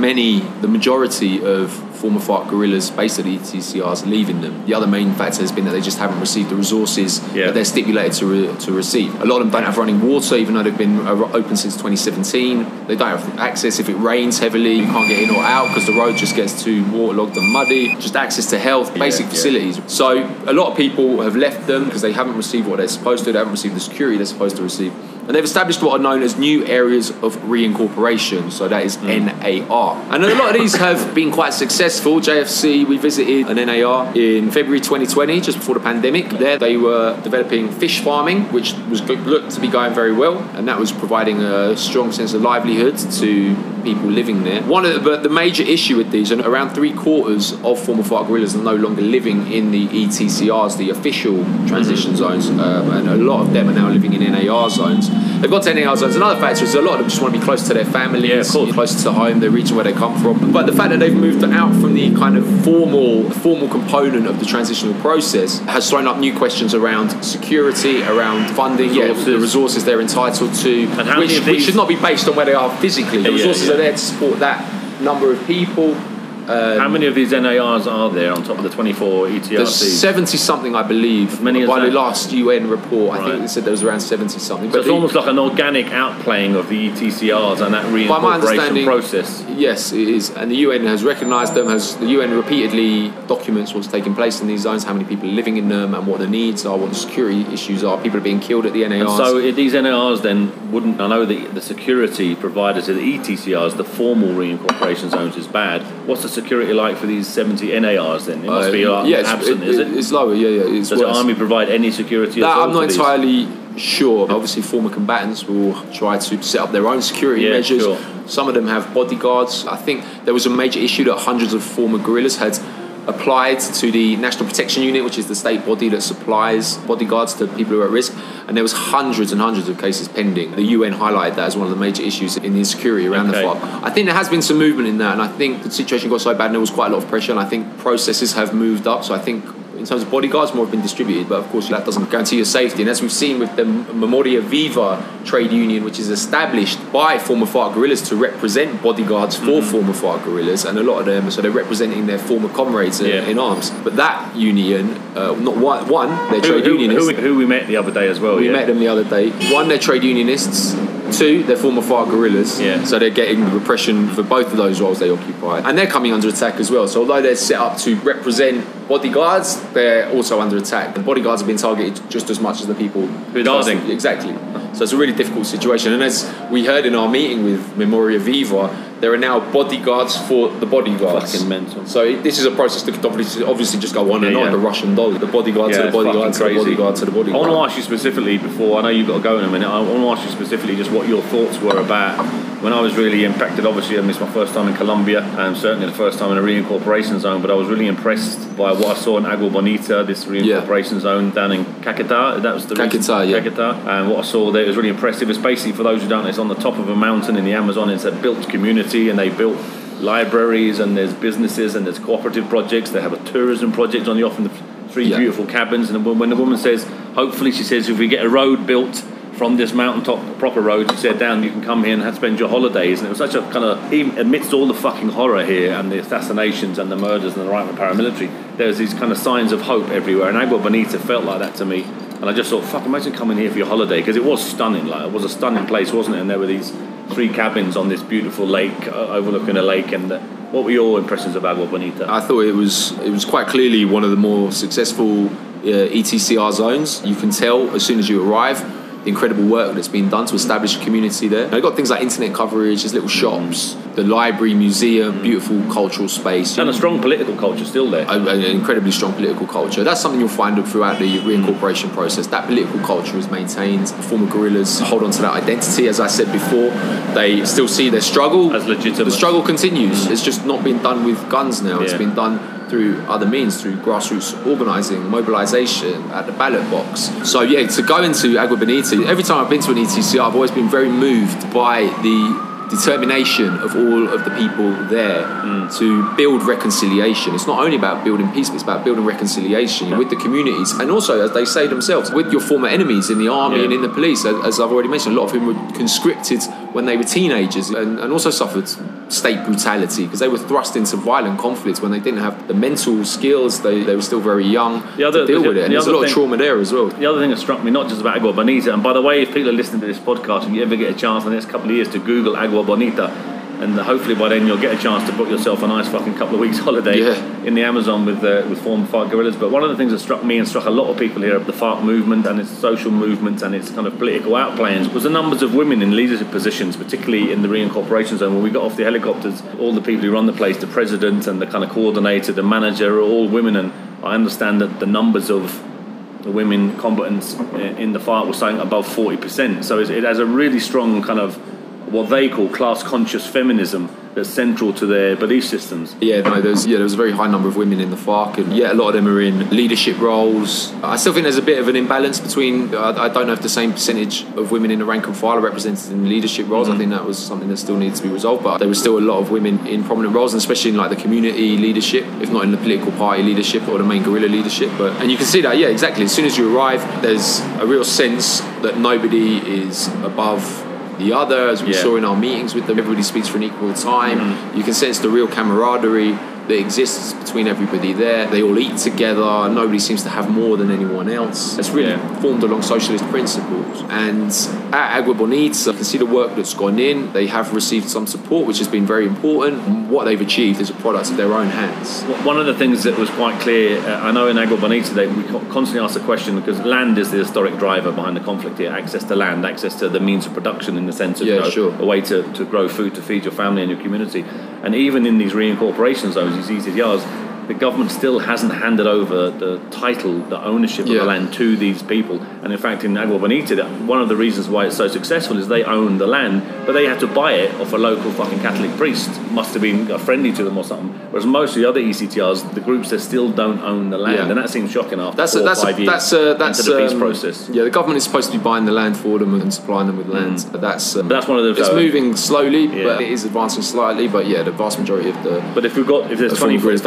the majority of former FARC guerrillas based at the ETCRs leaving them. The other main factor has been that they just haven't received the resources that they're stipulated to receive. A lot of them don't have running water, even though they've been open since 2017. They don't have access. If it rains heavily, you can't get in or out because the road just gets too waterlogged and muddy. Just access to health, basic facilities. So a lot of people have left them because they haven't received what they're supposed to. They haven't received the security they're supposed to receive. And they've established what are known as new areas of reincorporation, so that is NAR. And a lot of these have been quite successful. JFC, we visited an NAR in February 2020, just before the pandemic. There they were developing fish farming, which looked to be going very well, and that was providing a strong sense of livelihood to people living there. But the major issue with these, and around 3/4 of former FARC guerrillas are no longer living in the ETCRs, the official transition zones, and a lot of them are now living in NAR zones. They've got to NAR zones. Another factor is a lot of them just want to be close to their families, close to home, the region where they come from. But the fact that they've moved out from the kind of formal component of the transitional process has thrown up new questions around security, around funding, the resources they're entitled to, which should not be based on where they are physically. The resources are there to support that number of people. How many of these NARs are there on top of the 24 ETRCs? There's 70-something, I believe. Many by the last UN report, I think they said there was around 70-something. So it's almost like an organic outplaying of the ETCRs and that reincorporation process. Yes, it is. And the UN has recognised them. The UN repeatedly documents what's taking place in these zones, how many people are living in them, and what the needs are, what the security issues are. People are being killed at the NARs. And so these NARs then wouldn't... I know the security provided to the ETCRs, the formal reincorporation zones, is bad. What's the security like for these 70 NARs then? It must be absent, is it? It's lower, Does the army provide any security? I'm not entirely sure. Obviously, former combatants will try to set up their own security measures. Sure. Some of them have bodyguards. I think there was a major issue that hundreds of former guerrillas had applied to the National Protection Unit, which is the state body that supplies bodyguards to people who are at risk, and there was hundreds and hundreds of cases pending. The UN highlighted that as one of the major issues in the insecurity around the FARC. I think there has been some movement in that, and I think the situation got so bad and there was quite a lot of pressure, and I think processes have moved up, so I think in terms of bodyguards, more have been distributed, but of course that doesn't guarantee your safety. And as we've seen with the Memoria Viva trade union, which is established by former FARC guerrillas to represent bodyguards for former FARC guerrillas, and a lot of them, so they're representing their former comrades in arms. But that union, not one, they're trade unionists. Who we met the other day as well. We met them the other day. One, they're trade unionists. Two, they're former FARC guerrillas, so they're getting repression for both of those roles they occupy, and they're coming under attack as well. So although they're set up to represent bodyguards, they're also under attack. The bodyguards have been targeted just as much as the people who are exactly. So it's a really difficult situation. And as we heard in our meeting with Memoria Viva, there are now bodyguards for the bodyguards. Fucking mental. So this is a process that could obviously just go on and on. The Russian doll, the bodyguard to the bodyguard to the bodyguard to the bodyguard. I want to ask you specifically before, I know you've got to go in a minute, I want to ask you specifically just what your thoughts were about when I was really impacted. Obviously I missed my first time in Colombia, and certainly the first time in a reincorporation zone, but I was really impressed by what I saw in Agua Bonita, this reincorporation zone down in Caquetá. That was the Caquetá. And what I saw there was really impressive. It's basically, for those who don't know, it's on the top of a mountain in the Amazon. It's a built community, and they built libraries, and there's businesses, and there's cooperative projects. They have a tourism project on the off, and the three beautiful cabins. And when the woman says, hopefully, she says, if we get a road built from this mountaintop, proper road, she said, down, you can come here and spend your holidays. And it was such a kind of, even amidst all the fucking horror here and the assassinations and the murders and the right of the paramilitary, there's these kind of signs of hope everywhere. And Agua Bonita felt like that to me. And I just thought, fuck, imagine coming here for your holiday, because it was stunning. Like, it was a stunning place, wasn't it? And there were these 3 cabins on this beautiful lake, overlooking a lake. And what were your impressions of Agua Bonita? I thought it was quite clearly one of the more successful ETCR zones. You can tell as soon as you arrive the incredible work that's been done to establish a community there. They've got things like internet coverage, there's little shops, the library, museum, beautiful cultural space. And a strong political culture still there. An incredibly strong political culture. That's something you'll find throughout the reincorporation process. That political culture is maintained. The former guerrillas hold on to that identity. As I said before, they still see their struggle as legitimate. The struggle continues. It's just not been done with guns now. It's been done through other means, through grassroots organising, mobilisation, at the ballot box. So to go into Agua Bonita, every time I've been to an ETCR, I've always been very moved by the determination of all of the people there to build reconciliation. It's not only about building peace, but it's about building reconciliation with the communities, and also, as they say themselves, with your former enemies in the army and in the police. As I've already mentioned, a lot of whom were conscripted when they were teenagers, and also suffered state brutality because they were thrust into violent conflicts when they didn't have the mental skills. They were still very young to deal with it, and there's a lot of trauma there as well. The other thing that struck me, not just about Agua Bonita, and by the way, if people are listening to this podcast and you ever get a chance in the next couple of years to Google Agua Bonita, and hopefully by then you'll get a chance to book yourself a nice fucking couple of weeks holiday in the Amazon with former FARC guerrillas. But one of the things that struck me and struck a lot of people here of the FARC movement and its social movement and its kind of political outplayings was the numbers of women in leadership positions, particularly in the reincorporation zone. When we got off the helicopters, all the people who run the place, the president and the kind of coordinator, the manager, are all women. And I understand that the numbers of the women combatants in the FARC was something above 40%. So it has a really strong kind of what they call class-conscious feminism that's central to their belief systems. There was a very high number of women in the FARC, and a lot of them are in leadership roles. I still think there's a bit of an imbalance between, I don't know if the same percentage of women in the rank and file are represented in leadership roles. I think that was something that still needs to be resolved, but there was still a lot of women in prominent roles, and especially in like the community leadership, if not in the political party leadership or the main guerrilla leadership. And you can see that, exactly. As soon as you arrive, there's a real sense that nobody is above the other, as we saw in our meetings with them. Everybody speaks for an equal time. You can sense the real camaraderie that exists between everybody there. They all eat together. Nobody seems to have more than anyone else. It's really formed along socialist principles. And at Agua Bonita, you can see the work that's gone in. They have received some support, which has been very important. And what they've achieved is a product of their own hands. One of the things that was quite clear, I know in Agua Bonita, we constantly ask the question, because land is the historic driver behind the conflict here. Access to land, access to the means of production in the sense of a way to grow food, to feed your family and your community. And even in these reincorporation zones, these ETCRs, the government still hasn't handed over the title, the ownership of the land to these people. And in fact, in Agua Bonita, one of the reasons why it's so successful is they own the land, but they had to buy it off a local fucking Catholic priest. Must have been friendly to them or something. Whereas most of the other ECTRs, the groups, they still don't own the land. And that seems shocking after 4 or 5 years into the peace process. The government is supposed to be buying the land for them and supplying them with land. But that's one of those. It's moving slowly, but it is advancing slightly. But the vast majority of the. But if there's 24, don't own the land.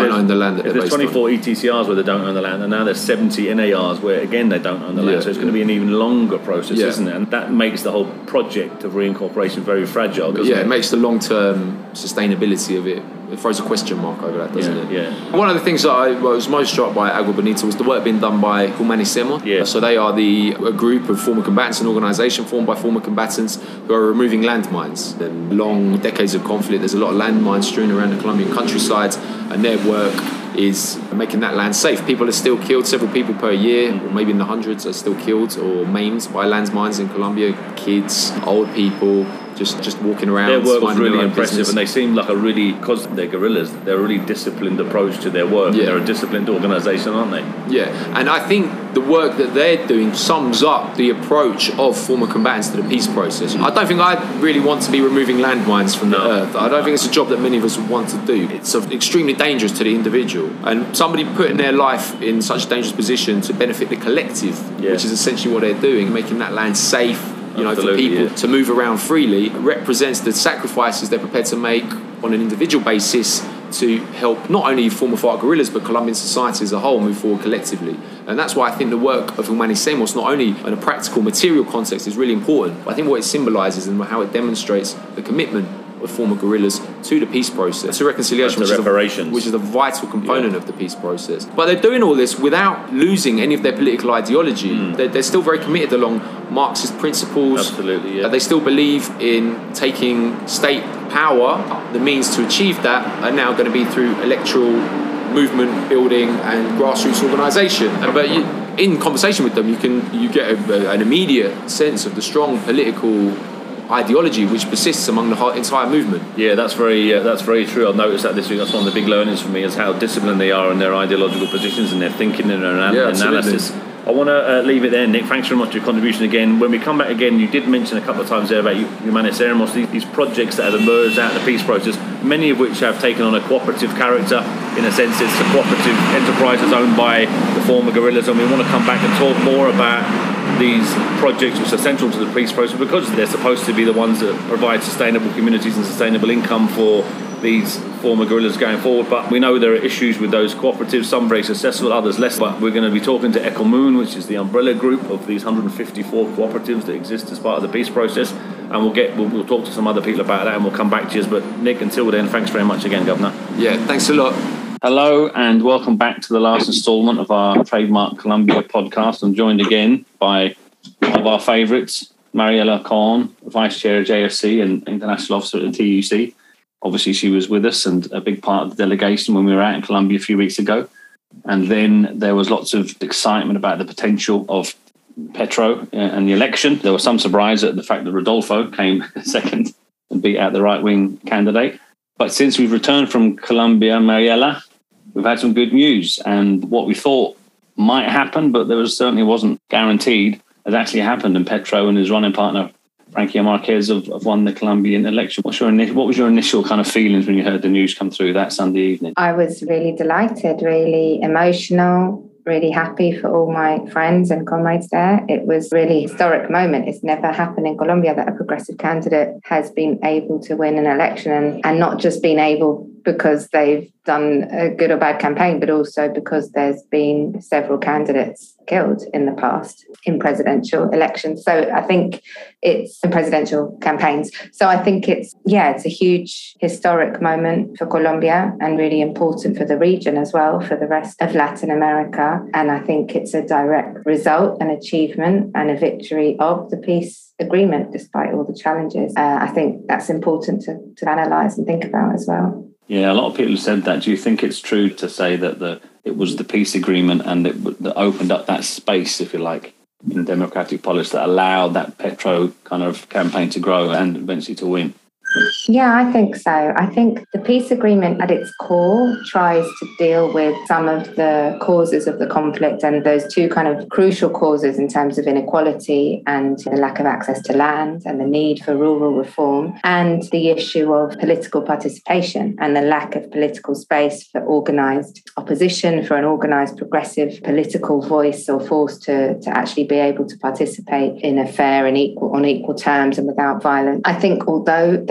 land that If they're there's based 24 ETCRs where they don't own the land, and now there's 70 NARs where, again, they don't own the land. So it's going to be an even longer process, isn't it? And that makes the whole project of reincorporation very fragile, doesn't it? It makes the long-term sustainability of it. It throws a question mark over that, doesn't it? Yeah. One of the things that I was most struck by Agua Bonita was the work being done by Humanisemo. Yeah. So they are a group of former combatants, an organisation formed by former combatants who are removing landmines. In long decades of conflict, there's a lot of landmines strewn around the Colombian countryside, and their work is making that land safe. People are still killed, several people per year, or maybe in the hundreds are still killed or maimed by landmines in Colombia. Kids, old people, just walking around. Their work was really impressive, business. and they seem like because they're guerrillas, they're a really disciplined approach to their work. They're a disciplined organisation, aren't they? Yeah, and I think the work that they're doing sums up the approach of former combatants to the peace process. I don't think I really want to be removing landmines from the earth. I don't think it's a job that many of us would want to do. It's extremely dangerous to the individual, and somebody putting their life in such a dangerous position to benefit the collective, which is essentially what they're doing, making that land safe, for people to move around freely, represents the sacrifices they're prepared to make on an individual basis to help not only former FARC guerrillas but Colombian society as a whole move forward collectively. And that's why I think the work of Humanisemos, not only in a practical material context, is really important, but I think what it symbolises and how it demonstrates the commitment of former guerrillas to the peace process, to reconciliation, which is a vital component of the peace process. But they're doing all this without losing any of their political ideology. They're still very committed along Marxist principles. Absolutely, yeah. They still believe in taking state power. The means to achieve that are now going to be through electoral movement building and grassroots organisation. But in conversation with them, you get an immediate sense of the strong political ideology which persists among the entire movement. Yeah, that's very true. I've noticed that this week. That's one of the big learnings for me, is how disciplined they are in their ideological positions and their thinking and their analysis. I want to leave it there, Nick. Thanks very much for your contribution again. When we come back again, you did mention a couple of times there about Humanisemos, these projects that have emerged out of the peace process, many of which have taken on a cooperative character. In a sense, it's a cooperative enterprise that's owned by the former guerrillas, and we want to come back and talk more about these projects which are central to the peace process, because they're supposed to be the ones that provide sustainable communities and sustainable income for these former guerrillas going forward. But we know there are issues with those cooperatives, some very successful, others less. But we're going to be talking to ECOMOON, which is the umbrella group of these 154 cooperatives that exist as part of the peace process, and we'll talk to some other people about that, and we'll come back to you. But Nick, until then, thanks very much again, Governor. Yeah, thanks a lot. Hello and welcome back to the last instalment of our Trademark Colombia podcast. I'm joined again by one of our favourites, Mariela Cohn, Vice Chair of JFC and International Officer at the TUC. Obviously, she was with us and a big part of the delegation when we were out in Colombia a few weeks ago. And then there was lots of excitement about the potential of Petro and the election. There was some surprise at the fact that Rodolfo came second and beat out the right-wing candidate. But since we've returned from Colombia, Mariela, we've had some good news. And what we thought might happen, but there certainly wasn't guaranteed, has actually happened. And Petro and his running partner, Francia Marquez, have won the Colombian election. What was your initial kind of feelings when you heard the news come through that Sunday evening? I was really delighted, really emotional, really happy for all my friends and comrades there. It was really a historic moment. It's never happened in Colombia that a progressive candidate has been able to win an election, and not just been able because they've done a good or bad campaign, but also because there's been several candidates killed in the past in presidential elections. So I think it's in presidential campaigns. So I think it's a huge historic moment for Colombia and really important for the region as well, for the rest of Latin America. And I think it's a direct result, an achievement and a victory of the peace agreement, despite all the challenges. I think that's important to analyse and think about as well. Yeah, a lot of people have said that. Do you think it's true to say that it was the peace agreement and that opened up that space, if you like, in democratic politics that allowed that Petro kind of campaign to grow and eventually to win? Yeah, I think so. I think the peace agreement at its core tries to deal with some of the causes of the conflict, and those two kind of crucial causes in terms of inequality and the lack of access to land and the need for rural reform, and the issue of political participation and the lack of political space for organised opposition, for an organised progressive political voice or force to actually be able to participate in a fair and on equal terms and without violence. I think although there's been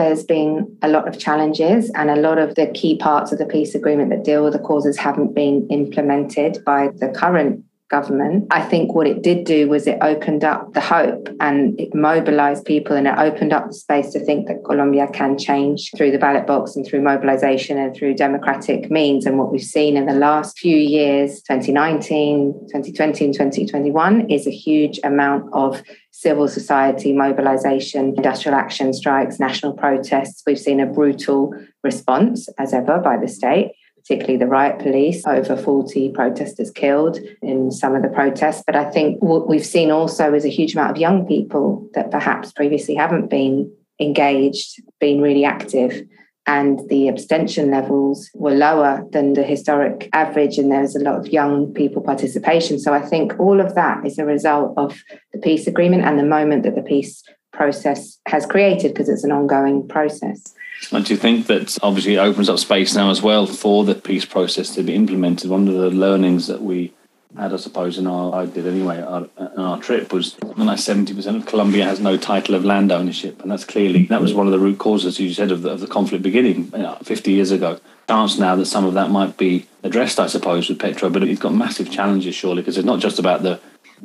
been a lot of challenges, and a lot of the key parts of the peace agreement that deal with the causes haven't been implemented by the current government. I think what it did do was it opened up the hope and it mobilized people, and it opened up the space to think that Colombia can change through the ballot box and through mobilization and through democratic means. And what we've seen in the last few years, 2019, 2020 and 2021, is a huge amount of civil society mobilization, industrial action strikes, national protests. We've seen a brutal response, as ever, by the state, particularly the riot police. Over 40 protesters killed in some of the protests. But I think what we've seen also is a huge amount of young people that perhaps previously haven't been engaged, been really active. And the abstention levels were lower than the historic average, and there was a lot of young people participation. So I think all of that is a result of the peace agreement and the moment that the peace process has created, because it's an ongoing process. And do you think that obviously it opens up space now as well for the peace process to be implemented? One of the learnings that we had, I suppose, I did anyway, on our trip was something like 70% of Colombia has no title of land ownership. And that was one of the root causes, you said, of the conflict beginning 50 years ago. Chance now that some of that might be addressed, I suppose, with Petro, but it's got massive challenges, surely, because it's not just about the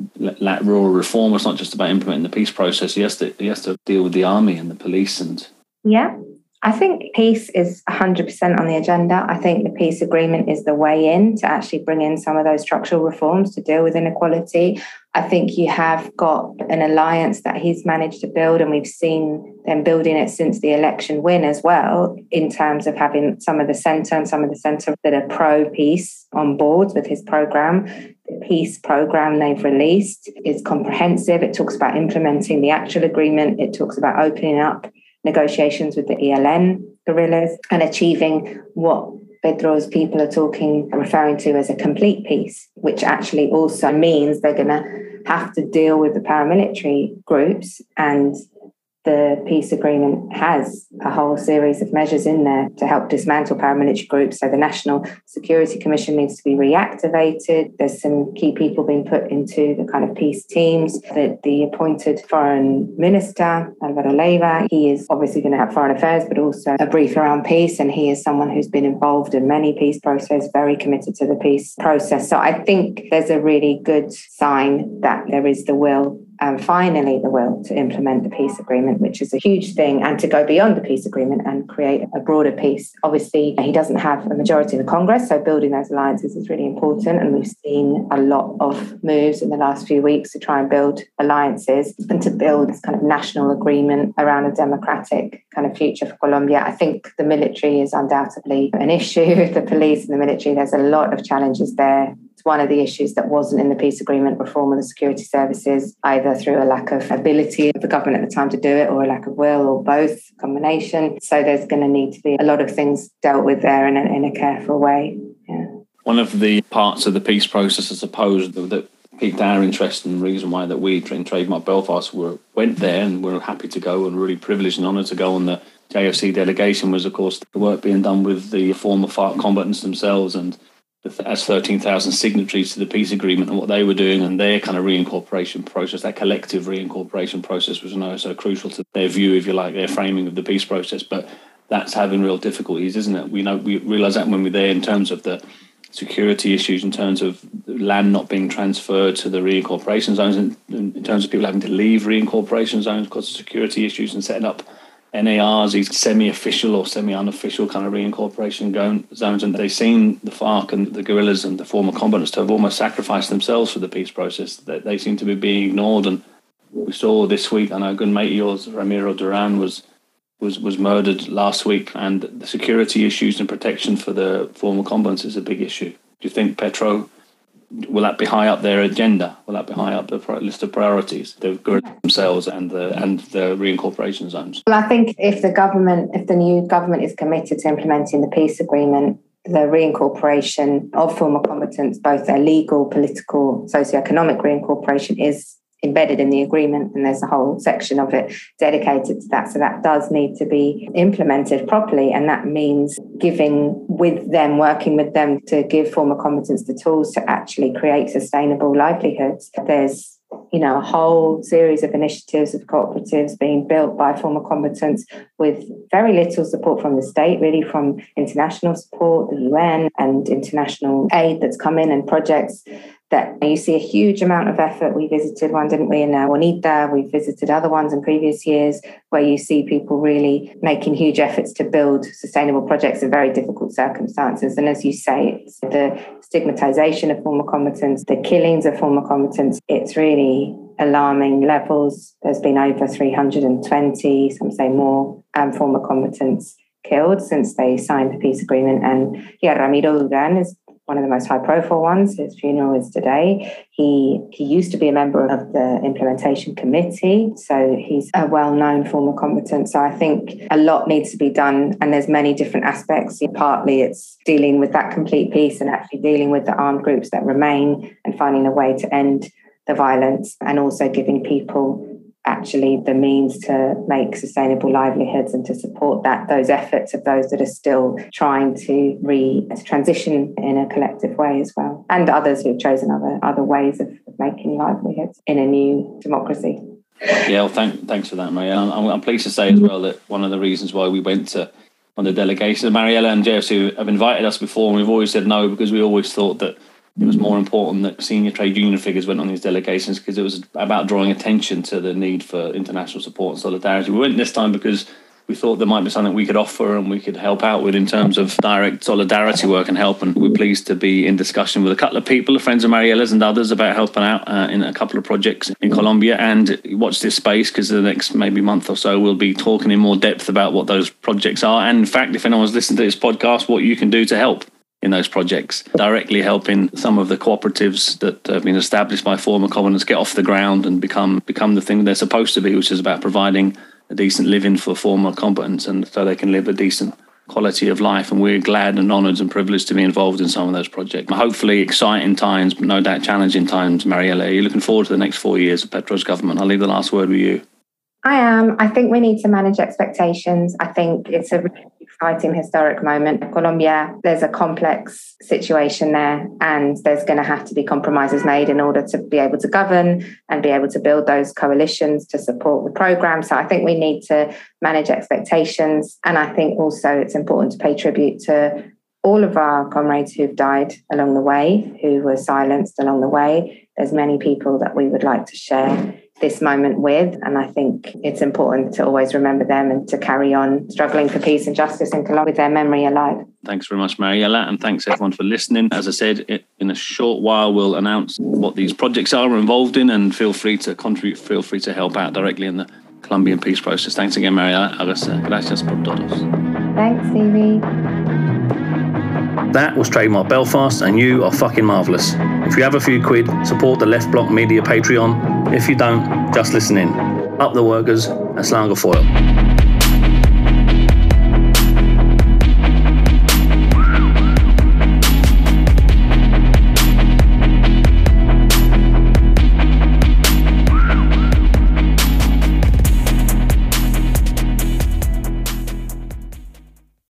rural reform, it's not just about implementing the peace process. He has to deal with the army and the police. Yeah. I think peace is 100% on the agenda. I think the peace agreement is the way in to actually bring in some of those structural reforms to deal with inequality. I think you have got an alliance that he's managed to build, and we've seen them building it since the election win as well, in terms of having some of the centre that are pro-peace on board with his programme. The peace programme they've released is comprehensive. It talks about implementing the actual agreement. It talks about opening up negotiations with the ELN guerrillas and achieving what Pedro's people are referring to as a complete peace, which actually also means they're going to have to deal with the paramilitary groups. And the peace agreement has a whole series of measures in there to help dismantle paramilitary groups. So the National Security Commission needs to be reactivated. There's some key people being put into the kind of peace teams. The appointed foreign minister, Alvaro Leiva, he is obviously going to have foreign affairs, but also a brief around peace. And he is someone who's been involved in many peace processes, very committed to the peace process. So I think there's a really good sign that there is the will, and finally the will, to implement the peace agreement, which is a huge thing, and to go beyond the peace agreement and create a broader peace. Obviously, he doesn't have a majority in the Congress, so building those alliances is really important. And we've seen a lot of moves in the last few weeks to try and build alliances and to build this kind of national agreement around a democratic kind of future for Colombia. I think the military is undoubtedly an issue. The police and the military, there's a lot of challenges there. It's one of the issues that wasn't in the peace agreement, reform of the security services, either through a lack of ability of the government at the time to do it or a lack of will, or both, combination. So there's going to need to be a lot of things dealt with there in a careful way. Yeah. One of the parts of the peace process, I suppose, that piqued our interest, and the reason why that we in Trademark Belfast went there and were happy to go and really privileged and honoured to go on the JFC delegation, was, of course, the work being done with the former FARC combatants themselves, and as 13,000 signatories to the peace agreement, and what they were doing and their kind of reincorporation process, that collective reincorporation process, was so crucial to their view, if you like, their framing of the peace process. But that's having real difficulties, isn't it? We realise that when we're there, in terms of the security issues, in terms of land not being transferred to the reincorporation zones, and in terms of people having to leave reincorporation zones because of security issues, and setting up NARs, these semi-official or semi-unofficial kind of reincorporation zones. And they've seen the FARC and the guerrillas and the former combatants to have almost sacrificed themselves for the peace process. They seem to be being ignored. And we saw this week, I know a good mate of yours, Ramiro Duran, was murdered last week, and the security issues and protection for the former combatants is a big issue. Do you think Petro, will that be high up their agenda? Will that be high up the list of priorities, the guerrillas themselves and the reincorporation zones? Well, I think if the new government is committed to implementing the peace agreement, the reincorporation of former combatants, both their legal, political, socioeconomic reincorporation, is embedded in the agreement, and there's a whole section of it dedicated to that. So that does need to be implemented properly, and that means working with them to give former combatants the tools to actually create sustainable livelihoods. There's a whole series of initiatives of cooperatives being built by former combatants with very little support from the state, really from international support, the UN and international aid that's come in and projects that you see a huge amount of effort. We visited one, didn't we, in Juanita. We've visited other ones in previous years where you see people really making huge efforts to build sustainable projects in very difficult circumstances. And as you say, it's the stigmatization of former combatants, the killings of former combatants, it's really alarming levels. There's been over 320, some say more, former combatants killed since they signed the peace agreement. And Ramiro Duran is one of the most high-profile ones. His funeral is today. He used to be a member of the implementation committee, so he's a well-known former combatant. So I think a lot needs to be done, and there's many different aspects. Partly it's dealing with that complete peace and actually dealing with the armed groups that remain and finding a way to end the violence, and also giving people actually the means to make sustainable livelihoods and to support those efforts of those that are still trying to transition in a collective way as well, and others who've chosen other ways of making livelihoods in a new democracy. Yeah, well, thanks for that, Mariella. I'm pleased to say as well that one of the reasons why we went on the delegation, Mariella and JFC have invited us before, and we've always said no because we always thought that it was more important that senior trade union figures went on these delegations because it was about drawing attention to the need for international support and solidarity. We went this time because we thought there might be something we could offer and we could help out with in terms of direct solidarity work and help. And we're pleased to be in discussion with a couple of people, friends of Mariella's and others, about helping out in a couple of projects in Colombia. And watch this space because the next maybe month or so we'll be talking in more depth about what those projects are. And in fact, if anyone's listening to this podcast, what you can do to help in those projects, directly helping some of the cooperatives that have been established by former combatants get off the ground and become the thing they're supposed to be, which is about providing a decent living for former combatants and so they can live a decent quality of life. And we're glad and honoured and privileged to be involved in some of those projects. Hopefully exciting times, but no doubt challenging times. Mariella, are you looking forward to the next 4 years of Petro's government? I'll leave the last word with you. I am. I think we need to manage expectations. I think it's a really exciting historic moment. In Colombia, there's a complex situation there, and there's going to have to be compromises made in order to be able to govern and be able to build those coalitions to support the program. So I think we need to manage expectations. And I think also it's important to pay tribute to all of our comrades who've died along the way, who were silenced along the way. There's many people that we would like to share this moment with, and I think it's important to always remember them and to carry on struggling for peace and justice in Colombia with their memory alive. Thanks very much, Mariella, and thanks everyone for listening. As I said, in a short while we'll announce what these projects are we're involved in, and feel free to contribute, feel free to help out directly in the Colombian peace process. Thanks again, Mariella. Gracias por todos. Thanks, Stevie. That was Trademark Belfast, and you are fucking marvellous. If you have a few quid, support the Left Block Media Patreon. If you don't, just listen in. Up the workers, and Slanga Foil.